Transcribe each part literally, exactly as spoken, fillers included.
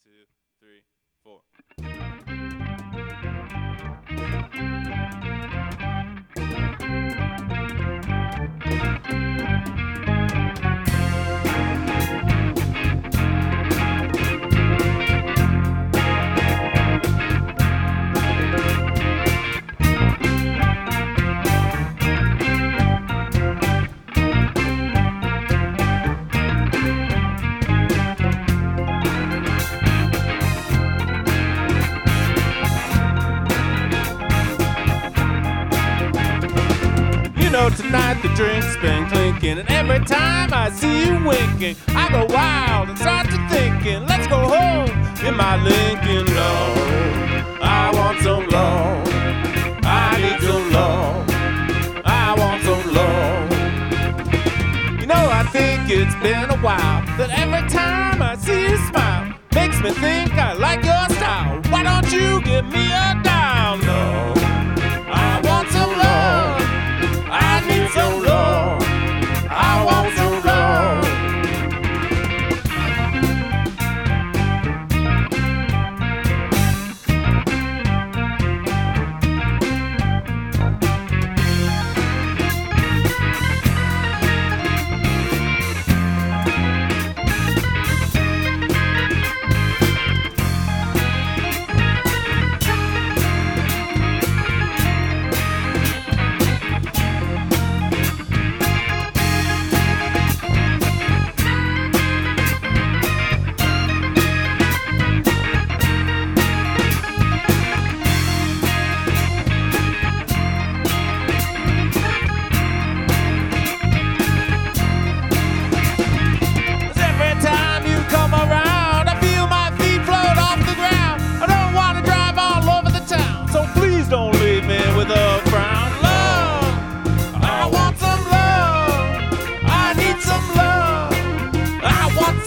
two, three, four. You know tonight the drinks been clinking, and every time I see you winking, I go wild and start to thinking, let's go home in my Lincoln. Lord, I want some love, I need some love, I want some love. You know I think it's been a while, that every time I see you smile, makes me think I like your style. Why don't you give me a dial? No, I want some love, I need some love, I want some love.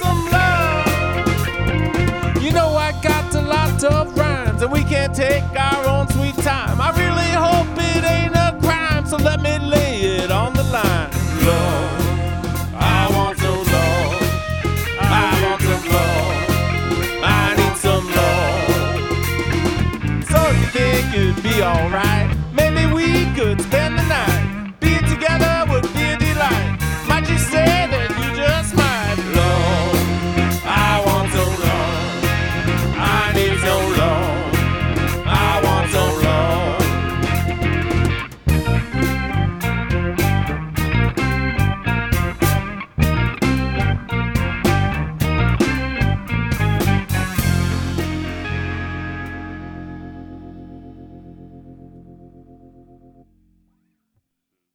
Of rhymes, and we can't take our